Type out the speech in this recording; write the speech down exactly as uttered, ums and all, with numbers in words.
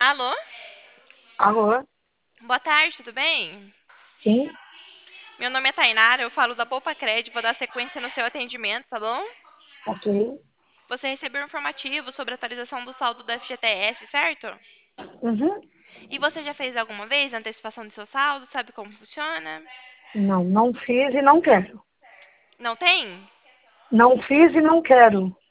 Alô? Alô? Boa tarde, tudo bem? Sim? Meu nome é Tainara, eu falo da Poupa Cred, vou dar sequência no seu atendimento, tá bom? Ok. Você recebeu um informativo sobre a atualização do saldo do F G T S, certo? Uhum. E você já fez alguma vez a antecipação do seu saldo? Sabe como funciona? Não, não fiz e não quero. Não tem? Não fiz e não quero.